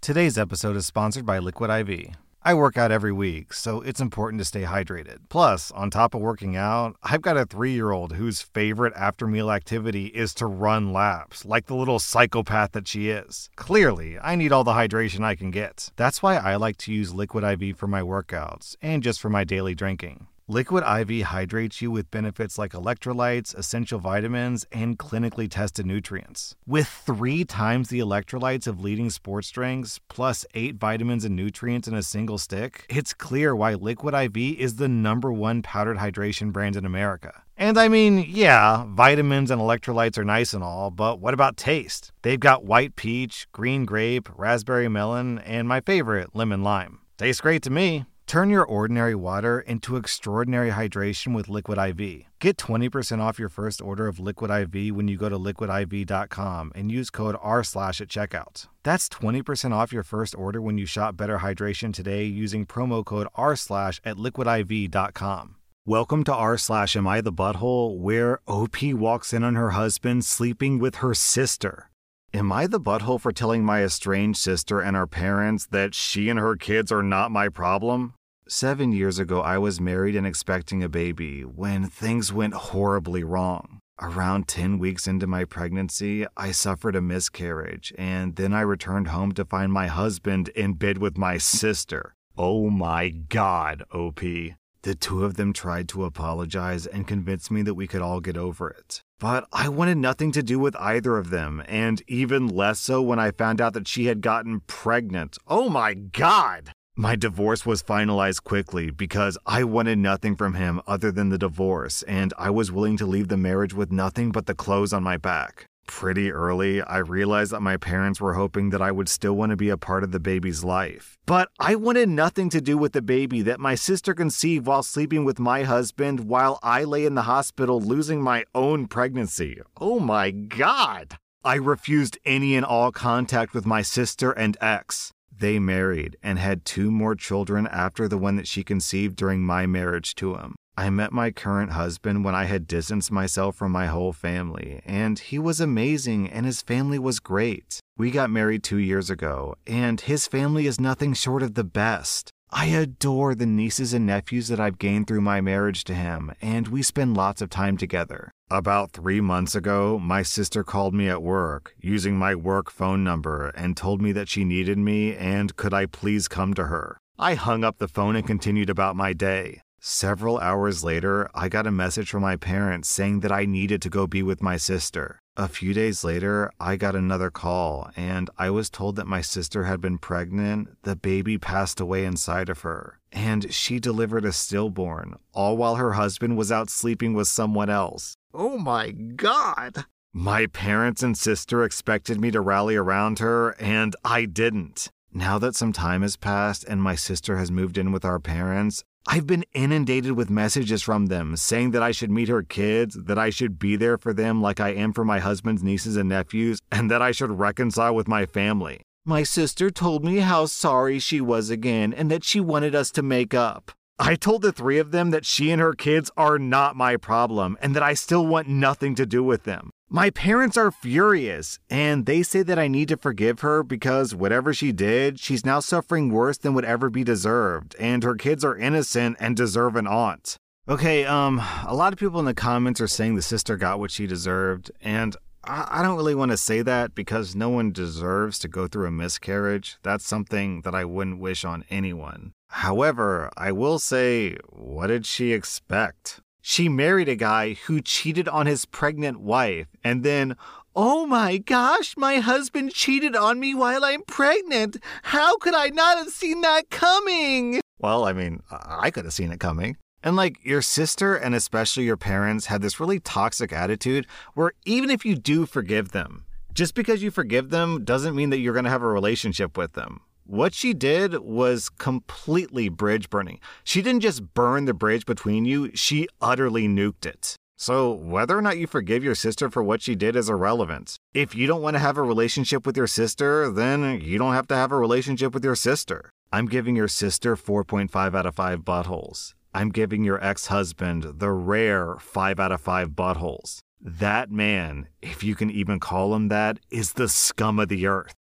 Today's episode is sponsored by Liquid IV. I work out every week, so it's important to stay hydrated. Plus, on top of working out, I've got a 3-year-old whose favorite after-meal activity is to run laps, like the little psychopath that she is. Clearly, I need all the hydration I can get. That's why I like to use Liquid IV for my workouts, and just for my daily drinking. Liquid IV hydrates you with benefits like electrolytes, essential vitamins, and clinically tested nutrients. With 3 times the electrolytes of leading sports drinks, plus 8 vitamins and nutrients in a single stick, it's clear why Liquid IV is the #1 powdered hydration brand in America. And I mean, yeah, vitamins and electrolytes are nice and all, but what about taste? They've got white peach, green grape, raspberry melon, and my favorite, lemon lime. Tastes great to me. Turn your ordinary water into extraordinary hydration with Liquid IV. Get 20% off your first order of Liquid IV when you go to liquidiv.com and use code R/ at checkout. That's 20% off your first order when you shop Better Hydration today using promo code R/ at liquidiv.com. Welcome to R/ Am I the Butthole, where OP walks in on her husband sleeping with her sister. Am I the butthole for telling my estranged sister and our parents that she and her kids are not my problem? 7 years ago, I was married and expecting a baby when things went horribly wrong. Around 10 weeks into my pregnancy, I suffered a miscarriage, and then I returned home to find my husband in bed with my sister. Oh my God, OP. The two of them tried to apologize and convince me that we could all get over it. But I wanted nothing to do with either of them, and even less so when I found out that she had gotten pregnant. Oh my God! My divorce was finalized quickly because I wanted nothing from him other than the divorce, and I was willing to leave the marriage with nothing but the clothes on my back. Pretty early, I realized that my parents were hoping that I would still want to be a part of the baby's life. But I wanted nothing to do with the baby that my sister conceived while sleeping with my husband while I lay in the hospital losing my own pregnancy. Oh my God! I refused any and all contact with my sister and ex. They married and had 2 more children after the one that she conceived during my marriage to him. I met my current husband when I had distanced myself from my whole family, and he was amazing and his family was great. We got married 2 years ago, and his family is nothing short of the best. I adore the nieces and nephews that I've gained through my marriage to him, and we spend lots of time together. About 3 months ago, my sister called me at work, using my work phone number, and told me that she needed me and could I please come to her. I hung up the phone and continued about my day. Several hours later, I got a message from my parents saying that I needed to go be with my sister. A few days later, I got another call, and I was told that my sister had been pregnant, the baby passed away inside of her, and she delivered a stillborn, all while her husband was out sleeping with someone else. Oh my God! My parents and sister expected me to rally around her, and I didn't. Now that some time has passed and my sister has moved in with our parents, I've been inundated with messages from them saying that I should meet her kids, that I should be there for them like I am for my husband's nieces and nephews, and that I should reconcile with my family. My sister told me how sorry she was again and that she wanted us to make up. I told the 3 of them that she and her kids are not my problem and that I still want nothing to do with them. My parents are furious, and they say that I need to forgive her because whatever she did, she's now suffering worse than would ever be deserved, and her kids are innocent and deserve an aunt. Okay, a lot of people in the comments are saying the sister got what she deserved, and I don't really want to say that because no one deserves to go through a miscarriage. That's something that I wouldn't wish on anyone. However, I will say, what did she expect? She married a guy who cheated on his pregnant wife, and then, oh my gosh, my husband cheated on me while I'm pregnant. How could I not have seen that coming? Well, I mean, I could have seen it coming. And your sister and especially your parents had this really toxic attitude where even if you do forgive them, just because you forgive them doesn't mean that you're going to have a relationship with them. What she did was completely bridge burning. She didn't just burn the bridge between you, she utterly nuked it. So whether or not you forgive your sister for what she did is irrelevant. If you don't want to have a relationship with your sister, then you don't have to have a relationship with your sister. I'm giving your sister 4.5 out of 5 buttholes. I'm giving your ex-husband the rare 5 out of 5 buttholes. That man, if you can even call him that, is the scum of the earth.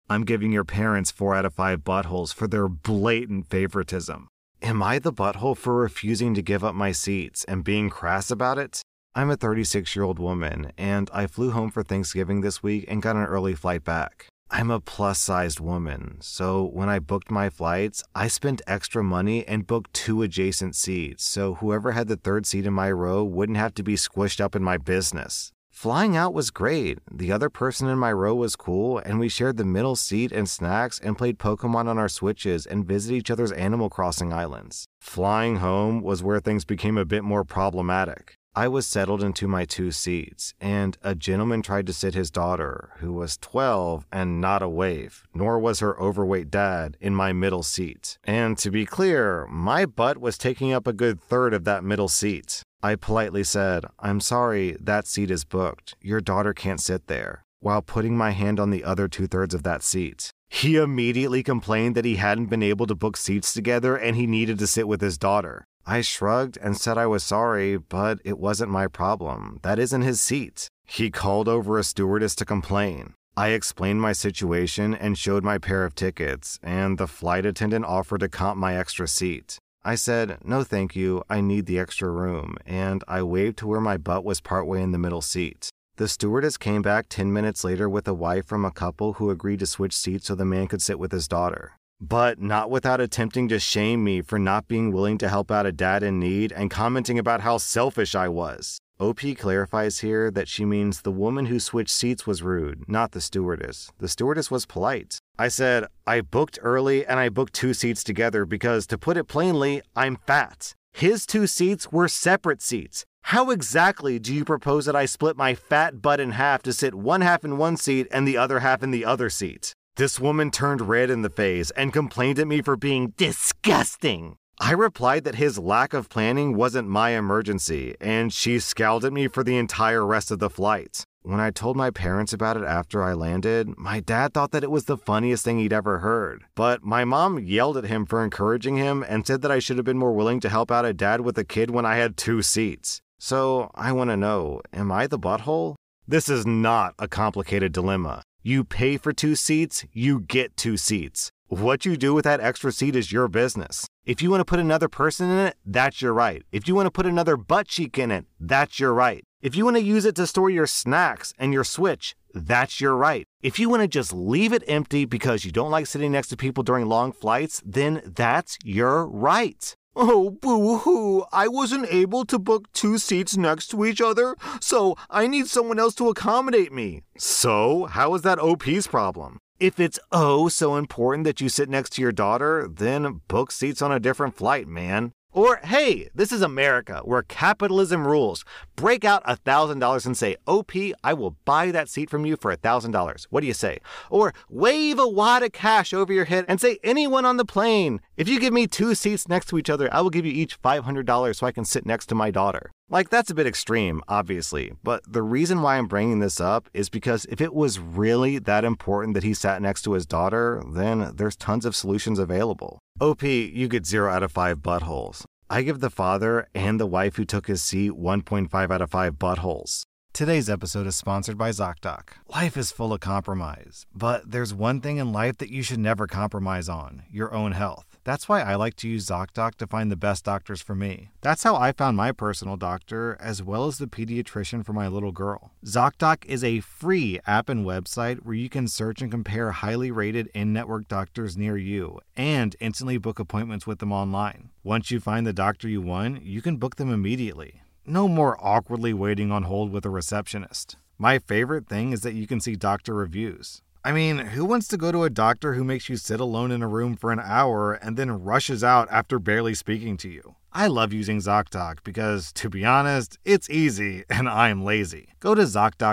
I'm giving your parents 4 out of 5 buttholes for their blatant favoritism. Am I the butthole for refusing to give up my seats and being crass about it? I'm a 36-year-old woman, and I flew home for Thanksgiving this week and got an early flight back. I'm a plus-sized woman, so when I booked my flights, I spent extra money and booked 2 adjacent seats, so whoever had the third seat in my row wouldn't have to be squished up in my business. Flying out was great. The other person in my row was cool, and we shared the middle seat and snacks and played Pokemon on our Switches and visited each other's Animal Crossing islands. Flying home was where things became a bit more problematic. I was settled into my 2 seats, and a gentleman tried to sit his daughter, who was 12 and not a waif, nor was her overweight dad, in my middle seat. And to be clear, my butt was taking up a good third of that middle seat. I politely said, "I'm sorry, that seat is booked. Your daughter can't sit there," while putting my hand on the other 2/3 of that seat. He immediately complained that he hadn't been able to book seats together and he needed to sit with his daughter. I shrugged and said I was sorry, but it wasn't my problem. That isn't his seat. He called over a stewardess to complain. I explained my situation and showed my pair of tickets, and the flight attendant offered to comp my extra seat. I said, "No thank you, I need the extra room," and I waved to where my butt was partway in the middle seat. The stewardess came back 10 minutes later with a wife from a couple who agreed to switch seats so the man could sit with his daughter. But not without attempting to shame me for not being willing to help out a dad in need and commenting about how selfish I was. OP clarifies here that she means the woman who switched seats was rude, not the stewardess. The stewardess was polite. I said, "I booked early and I booked 2 seats together because, to put it plainly, I'm fat. His 2 seats were separate seats. How exactly do you propose that I split my fat butt in half to sit one half in one seat and the other half in the other seat?" This woman turned red in the face and complained at me for being disgusting. I replied that his lack of planning wasn't my emergency, and she scowled at me for the entire rest of the flight. When I told my parents about it after I landed, my dad thought that it was the funniest thing he'd ever heard. But my mom yelled at him for encouraging him and said that I should have been more willing to help out a dad with a kid when I had 2 seats. So I want to know, am I the butthole? This is not a complicated dilemma. You pay for 2 seats, you get 2 seats. What you do with that extra seat is your business. If you want to put another person in it, that's your right. If you want to put another butt cheek in it, that's your right. If you want to use it to store your snacks and your Switch, that's your right. If you want to just leave it empty because you don't like sitting next to people during long flights, then that's your right. "Oh, boo-hoo, I wasn't able to book 2 seats next to each other, so I need someone else to accommodate me." So, how is that OP's problem? If it's so important that you sit next to your daughter, then book seats on a different flight, man. Or, hey, this is America, where capitalism rules. Break out $1,000 and say, "OP, I will buy that seat from you for $1,000. What do you say?" Or wave a wad of cash over your head and say, "Anyone on the plane, if you give me 2 seats next to each other, I will give you each $500 so I can sit next to my daughter." Like, that's a bit extreme, obviously, but the reason why I'm bringing this up is because if it was really that important that he sat next to his daughter, then there's tons of solutions available. OP, you get 0 out of 5 buttholes. I give the father and the wife who took his seat 1.5 out of 5 buttholes. Today's episode is sponsored by ZocDoc. Life is full of compromise, but there's one thing in life that you should never compromise on: your own health. That's why I like to use ZocDoc to find the best doctors for me. That's how I found my personal doctor, as well as the pediatrician for my little girl. ZocDoc is a free app and website where you can search and compare highly rated in-network doctors near you and instantly book appointments with them online. Once you find the doctor you want, you can book them immediately. No more awkwardly waiting on hold with a receptionist. My favorite thing is that you can see doctor reviews. I mean, who wants to go to a doctor who makes you sit alone in a room for an hour and then rushes out after barely speaking to you? I love using ZocDoc because, to be honest, it's easy and I'm lazy. Go to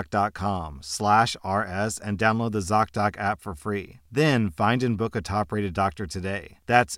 ZocDoc.com/RS and download the ZocDoc app for free. Then find and book a top-rated doctor today. That's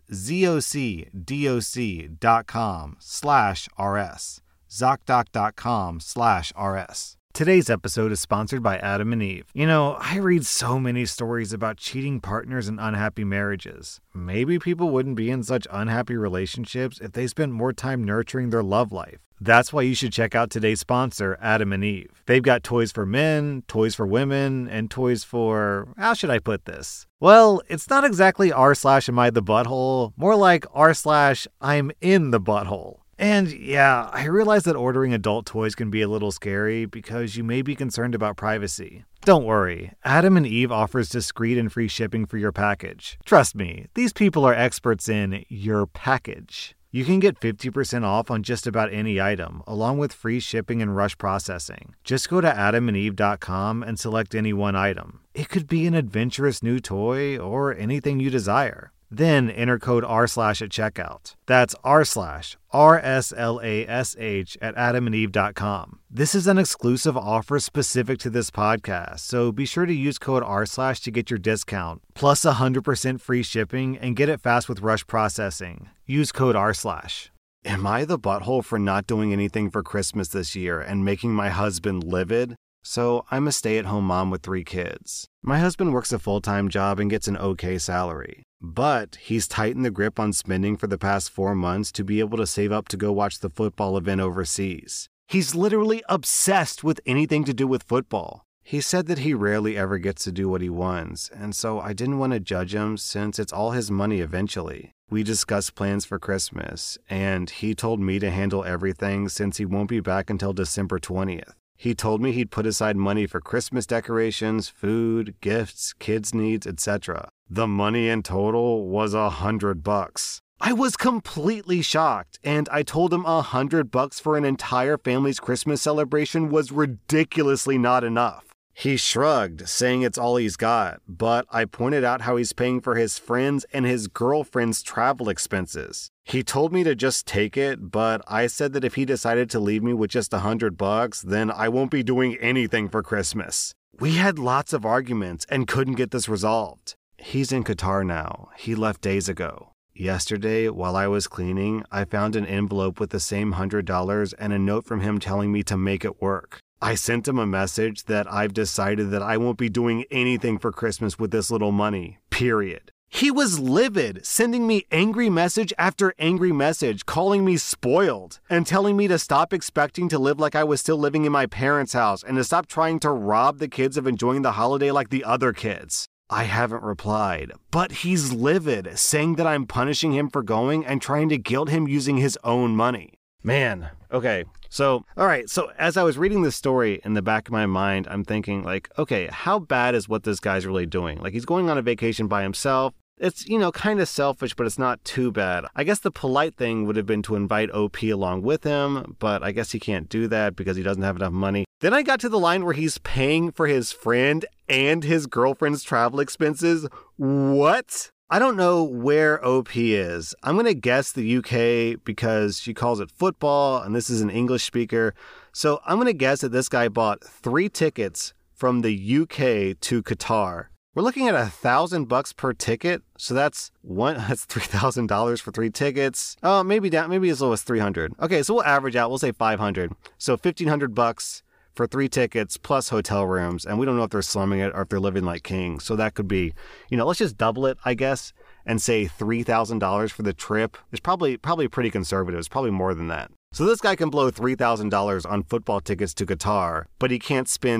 ZocDoc.com/RS. ZocDoc.com/RS. Today's episode is sponsored by Adam and Eve. You know, I read so many stories about cheating partners and unhappy marriages. Maybe people wouldn't be in such unhappy relationships if they spent more time nurturing their love life. That's why you should check out today's sponsor, Adam and Eve. They've got toys for men, toys for women, and toys for, how should I put this? Well, it's not exactly r/am I the butthole, more like r/I'm in the butthole. And yeah, I realize that ordering adult toys can be a little scary because you may be concerned about privacy. Don't worry, Adam and Eve offers discreet and free shipping for your package. Trust me, these people are experts in your package. You can get 50% off on just about any item, along with free shipping and rush processing. Just go to adamandeve.com and select any one item. It could be an adventurous new toy or anything you desire. Then enter code r/ at checkout. That's r/RSLASH at adamandeve.com. This is an exclusive offer specific to this podcast, so be sure to use code r/ to get your discount, plus 100% free shipping, and get it fast with rush processing. Use code r/. Am I the butthole for not doing anything for Christmas this year and making my husband livid? So I'm a stay-at-home mom with 3 kids. My husband works a full-time job and gets an okay salary. But he's tightened the grip on spending for the past 4 months to be able to save up to go watch the football event overseas. He's literally obsessed with anything to do with football. He said that he rarely ever gets to do what he wants, and so I didn't want to judge him since it's all his money eventually. We discussed plans for Christmas, and he told me to handle everything since he won't be back until December 20th. He told me he'd put aside money for Christmas decorations, food, gifts, kids' needs, etc. The money in total was $100. I was completely shocked, and I told him $100 for an entire family's Christmas celebration was ridiculously not enough. He shrugged, saying it's all he's got, but I pointed out how he's paying for his friends and his girlfriend's travel expenses. He told me to just take it, but I said that if he decided to leave me with just $100, then I won't be doing anything for Christmas. We had lots of arguments and couldn't get this resolved. He's in Qatar now. He left days ago. Yesterday, while I was cleaning, I found an envelope with the same $100 and a note from him telling me to make it work. I sent him a message that I've decided that I won't be doing anything for Christmas with this little money, period. He was livid, sending me angry message after angry message, calling me spoiled, and telling me to stop expecting to live like I was still living in my parents' house and to stop trying to rob the kids of enjoying the holiday like the other kids. I haven't replied, but he's livid, saying that I'm punishing him for going and trying to guilt him using his own money. Man, okay. So as I was reading this story in the back of my mind, I'm thinking like, okay, how bad is what this guy's really doing? Like he's going on a vacation by himself. It's, kind of selfish, but it's not too bad. I guess the polite thing would have been to invite OP along with him, but I guess he can't do that because he doesn't have enough money. Then I got to the line where he's paying for his friend and his girlfriend's travel expenses. What? I don't know where OP is. I'm going to guess the UK because she calls it football and this is an English speaker. So I'm going to guess that this guy bought 3 tickets from the UK to Qatar. We're looking at $1,000 per ticket. So that's $3,000 for 3 tickets. Oh, maybe as low as $300. Okay, so we'll average out. We'll say $500. So $1,500 for 3 tickets plus hotel rooms. And we don't know if they're slumming it or if they're living like kings. So that could be, let's just double it, I guess, and say $3,000 for the trip. It's probably pretty conservative. It's probably more than that. So this guy can blow $3,000 on football tickets to Qatar, but he can't spend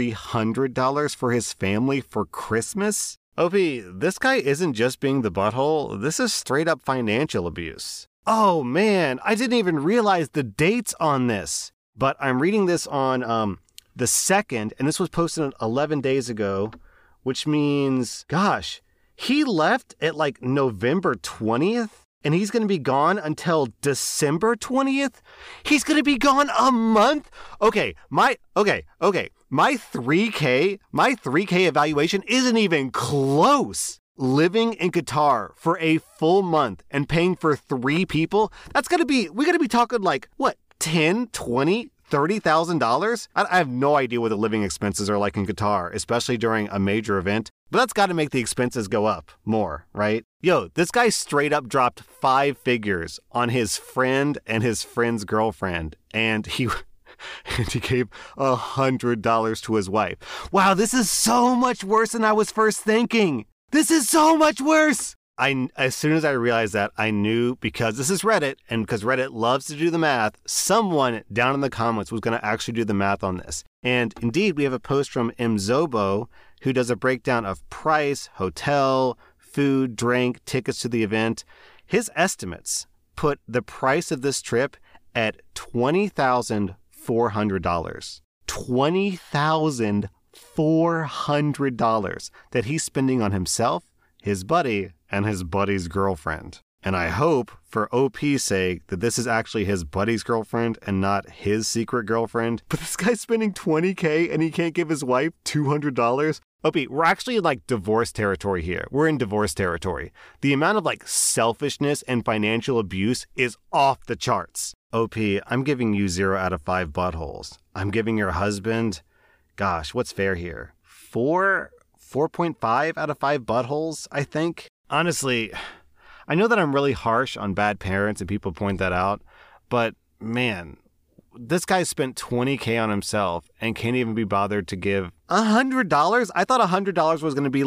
$300 for his family for Christmas? OP, this guy isn't just being the butthole. This is straight up financial abuse. Oh man, I didn't even realize the dates on this. But I'm reading this on the 2nd, and this was posted 11 days ago, which means, gosh, he left at like November 20th, and he's going to be gone until December 20th? He's going to be gone a month? Okay, my 3K evaluation isn't even close. Living in Qatar for a full month and paying for 3 people, we got to be talking like, what? $10,000, $20,000, $30,000? I have no idea what the living expenses are like in Qatar, especially during a major event, but that's got to make the expenses go up more, right? Yo, this guy straight up dropped 5 figures on his friend and his friend's girlfriend, and and he gave $100 to his wife. Wow, this is so much worse than I was first thinking. This is so much worse. As soon as I realized that, I knew, because this is Reddit, and because Reddit loves to do the math, someone down in the comments was going to actually do the math on this. And indeed, we have a post from Mzobo, who does a breakdown of price, hotel, food, drink, tickets to the event. His estimates put the price of this trip at $20,400. $20,400 that he's spending on himself, his buddy, and his buddy's girlfriend. And I hope, for OP's sake, that this is actually his buddy's girlfriend and not his secret girlfriend. But this guy's spending $20K and he can't give his wife $200? OP, we're actually in divorce territory here. We're in divorce territory. The amount of selfishness and financial abuse is off the charts. OP, I'm giving you 0 out of 5 buttholes. I'm giving your husband, gosh, what's fair here? 4.5 out of 5 buttholes, I think. Honestly, I know that I'm really harsh on bad parents and people point that out, but man, this guy spent $20K on himself and can't even be bothered to give $100? I thought $100 was going to be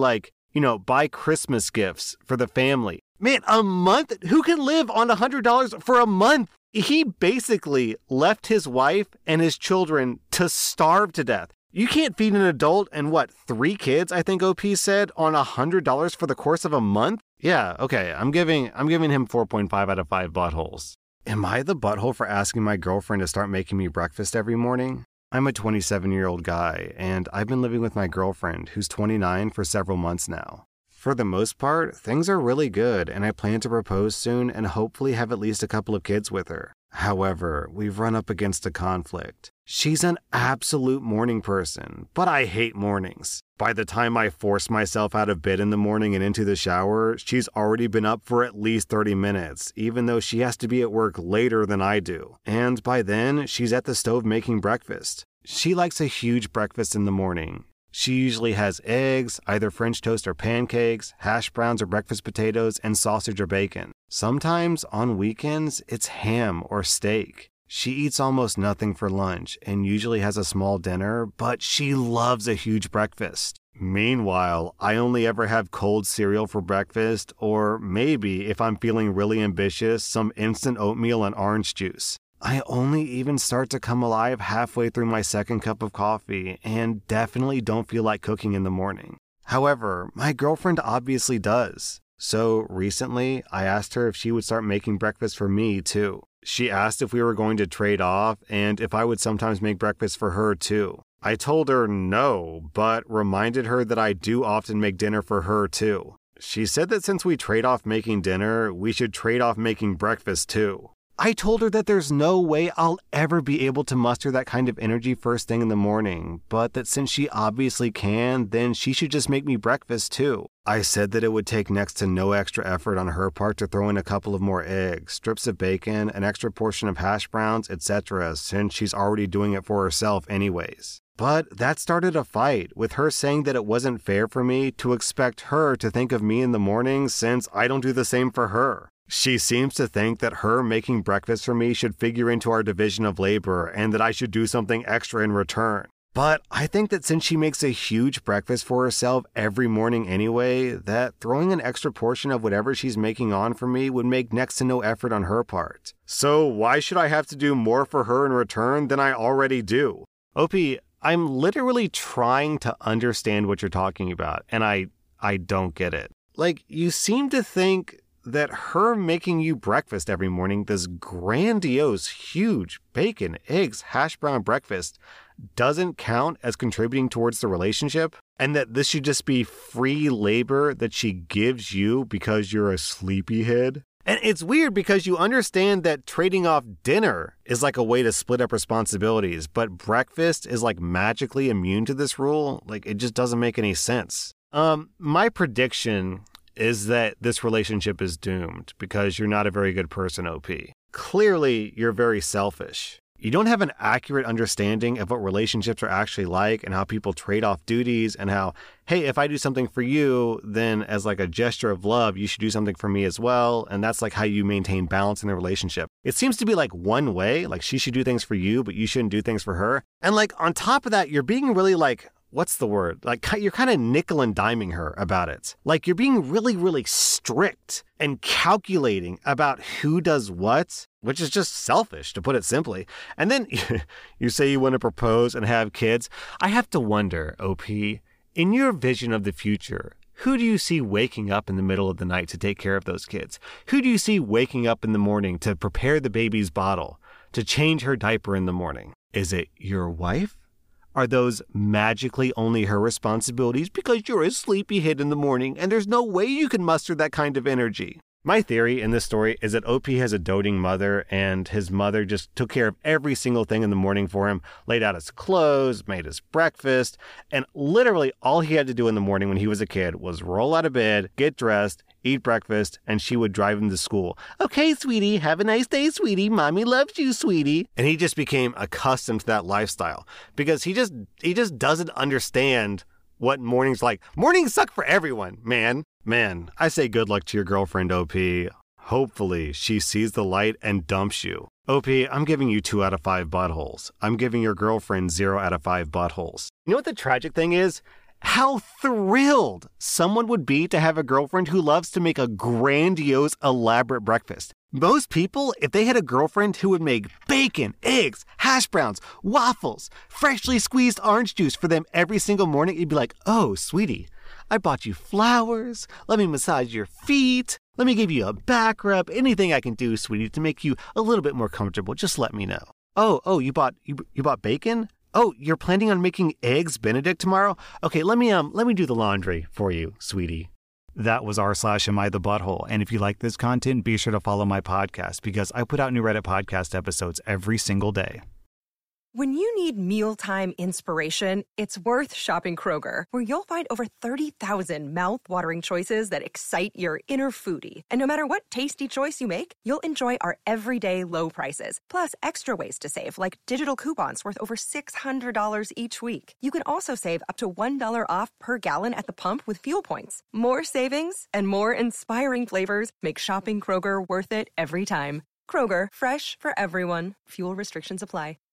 buy Christmas gifts for the family. Man, a month? Who can live on $100 for a month? He basically left his wife and his children to starve to death. You can't feed an adult and 3 kids, I think OP said, on $100 for the course of a month? Yeah, okay, I'm giving him 4.5 out of 5 buttholes. Am I the butthole for asking my girlfriend to start making me breakfast every morning? I'm a 27-year-old guy, and I've been living with my girlfriend, who's 29, for several months now. For the most part, things are really good, and I plan to propose soon and hopefully have at least a couple of kids with her. However, we've run up against a conflict. She's an absolute morning person, but I hate mornings. By the time I force myself out of bed in the morning and into the shower, she's already been up for at least 30 minutes, even though she has to be at work later than I do. And by then, she's at the stove making breakfast. She likes a huge breakfast in the morning. She usually has eggs, either French toast or pancakes, hash browns or breakfast potatoes, and sausage or bacon. Sometimes, on weekends, it's ham or steak. She eats almost nothing for lunch and usually has a small dinner, but she loves a huge breakfast. Meanwhile, I only ever have cold cereal for breakfast, or maybe, if I'm feeling really ambitious, some instant oatmeal and orange juice. I only even start to come alive halfway through my second cup of coffee and definitely don't feel like cooking in the morning. However, my girlfriend obviously does. So recently, I asked her if she would start making breakfast for me too. She asked if we were going to trade off and if I would sometimes make breakfast for her too. I told her no, but reminded her that I do often make dinner for her too. She said that since we trade off making dinner, we should trade off making breakfast too. I told her that there's no way I'll ever be able to muster that kind of energy first thing in the morning, but that since she obviously can, then she should just make me breakfast too. I said that it would take next to no extra effort on her part to throw in a couple of more eggs, strips of bacon, an extra portion of hash browns, etc., since she's already doing it for herself anyways. But that started a fight, with her saying that it wasn't fair for me to expect her to think of me in the morning since I don't do the same for her. She seems to think that her making breakfast for me should figure into our division of labor and that I should do something extra in return. But I think that since she makes a huge breakfast for herself every morning anyway, that throwing an extra portion of whatever she's making on for me would make next to no effort on her part. So why should I have to do more for her in return than I already do? OP, I'm literally trying to understand what you're talking about, and I don't get it. You seem to think that her making you breakfast every morning, this grandiose, huge bacon, eggs, hash brown breakfast, doesn't count as contributing towards the relationship, and that this should just be free labor that she gives you because you're a sleepyhead. And it's weird because you understand that trading off dinner is like a way to split up responsibilities, but breakfast is magically immune to this rule. It just doesn't make any sense. My prediction is that this relationship is doomed because you're not a very good person, OP. Clearly, you're very selfish. You don't have an accurate understanding of what relationships are actually like and how people trade off duties and how, hey, if I do something for you, then as a gesture of love, you should do something for me as well. And that's how you maintain balance in the relationship. It seems to be like one way, like she should do things for you, but you shouldn't do things for her. And like on top of that, you're being really like, what's the word? Like you're kind of nickel and diming her about it. Like you're being really, really strict and calculating about who does what, which is just selfish, to put it simply. And then you say you want to propose and have kids. I have to wonder, OP, in your vision of the future, who do you see waking up in the middle of the night to take care of those kids? Who do you see waking up in the morning to prepare the baby's bottle, to change her diaper in the morning? Is it your wife? Are those magically only her responsibilities because you're a sleepyhead in the morning and there's no way you can muster that kind of energy? My theory in this story is that OP has a doting mother, and his mother just took care of every single thing in the morning for him, laid out his clothes, made his breakfast, and literally all he had to do in the morning when he was a kid was roll out of bed, get dressed, eat breakfast, and she would drive him to school. Okay, sweetie, have a nice day, sweetie. Mommy loves you, sweetie. And he just became accustomed to that lifestyle because he just doesn't understand what mornings like. Mornings suck for everyone, man. Man, I say good luck to your girlfriend, OP. Hopefully, she sees the light and dumps you. OP, I'm giving you 2 out of 5 buttholes. I'm giving your girlfriend 0 out of 5 buttholes. You know what the tragic thing is? How thrilled someone would be to have a girlfriend who loves to make a grandiose, elaborate breakfast. Most people, if they had a girlfriend who would make bacon, eggs, hash browns, waffles, freshly squeezed orange juice for them every single morning, you'd be like, oh, sweetie, I bought you flowers. Let me massage your feet. Let me give you a back rub. Anything I can do, sweetie, to make you a little bit more comfortable. Just let me know. Oh, you bought bacon? Oh, you're planning on making eggs Benedict tomorrow? Okay, let me do the laundry for you, sweetie. That was r/Am I the Butthole. And if you like this content, be sure to follow my podcast because I put out new Reddit podcast episodes every single day. When you need mealtime inspiration, it's worth shopping Kroger, where you'll find over 30,000 mouth-watering choices that excite your inner foodie. And no matter what tasty choice you make, you'll enjoy our everyday low prices, plus extra ways to save, like digital coupons worth over $600 each week. You can also save up to $1 off per gallon at the pump with fuel points. More savings and more inspiring flavors make shopping Kroger worth it every time. Kroger, fresh for everyone. Fuel restrictions apply.